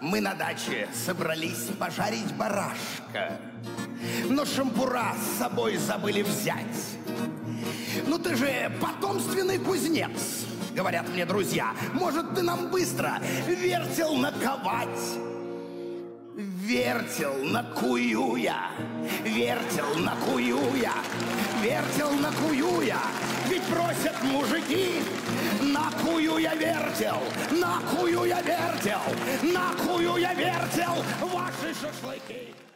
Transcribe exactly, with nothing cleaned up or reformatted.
Мы на даче собрались пожарить барашка, но шампура с собой забыли взять. Ну ты же потомственный кузнец, говорят мне друзья. Может, ты нам быстро вертел наковать? Вертел накую я, вертел накую я, вертел накую я. Ведь просят мужики, накую я вертел, накую я вертел, накую я вертел ваши шашлыки.